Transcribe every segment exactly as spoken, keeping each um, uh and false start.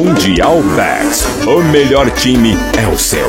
Mundial Bets. O melhor time é o seu.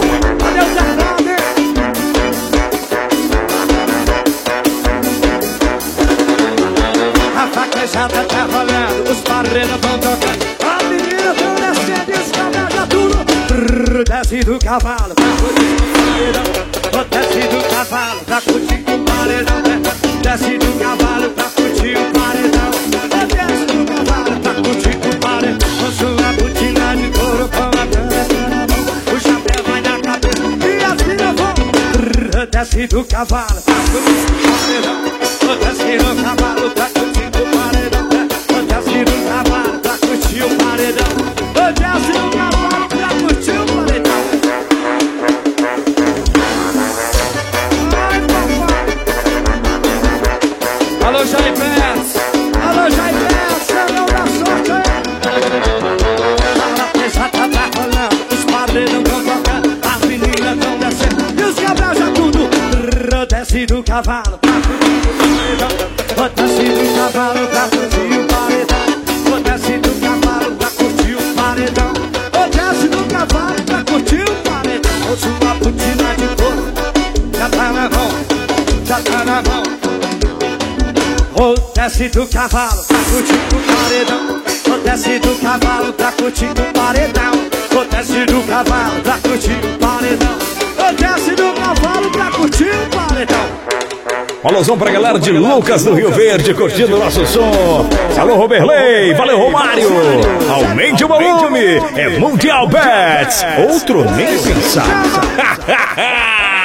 A vaquejada tá rolando, os parreiros vão tocando, a menina tão descendo e os cabelos já tudo. Desce do cavalo pra curtir o paredão. Desce do cavalo pra curtir o paredão. Desce do cavalo pra curtir o paredão. Desce do cavalo pra curtir o paredão. Com sua botina de couro, com a caneta na mão, o chapéu vai na cabeça e as filhas vão. Desce do cavalo pra curtir o paredão. Desce do cavalo pra curtir o paredão. Desce do cavalo pra curtir o paredão. Desce do cavalo pra curtir o paredão. Alô, Jair Pérez! Alô, Jair Pérez! Chegou da sorte aí! A pesada tá rolando, os padrinhos vão tocando, as meninas vão descendo e os cabras já tudo. Desce do cavalo pra curtir o paredão. Desce do cavalo pra curtir o paredão. Desce do cavalo pra curtir o paredão. Desce do cavalo pra curtir o paredão. Com sua botina de couro, já tá na mão, já tá na mão. Oh, desce do cavalo pra curtir o paredão. Oh, desce do cavalo pra curtir o paredão. Oh, desce do cavalo pra curtir o paredão. Oh, desce do cavalo pra curtir o paredão. Alôzão pra galera de Lucas do Rio Verde, curtindo o nosso som. Alô, Roberley, valeu, Romário. Aumente o volume, é Mundial Bets. Outro nem pensar.